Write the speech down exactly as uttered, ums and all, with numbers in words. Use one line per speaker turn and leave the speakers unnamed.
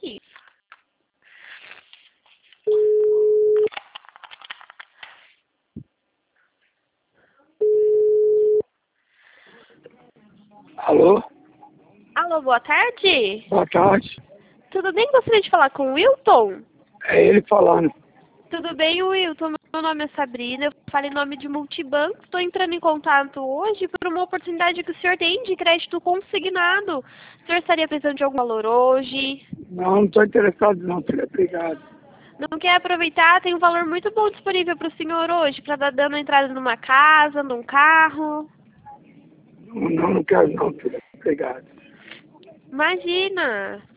aqui.
Alô?
Alô, boa tarde.
Boa tarde.
Tudo bem? Gostaria de falar com o Wilton?
É ele falando.
Tudo bem, Wilton? Meu nome é Sabrina, eu falo em nome de Multibanco. Estou entrando em contato hoje por uma oportunidade que o senhor tem de crédito consignado. O senhor estaria precisando de algum valor hoje?
Não, não estou interessado não, filha. Obrigado.
Não quer aproveitar? Tem um valor muito bom disponível para o senhor hoje, para dar dando entrada numa casa, num carro.
Não, não, não quero não, filha. Obrigado.
Imagina!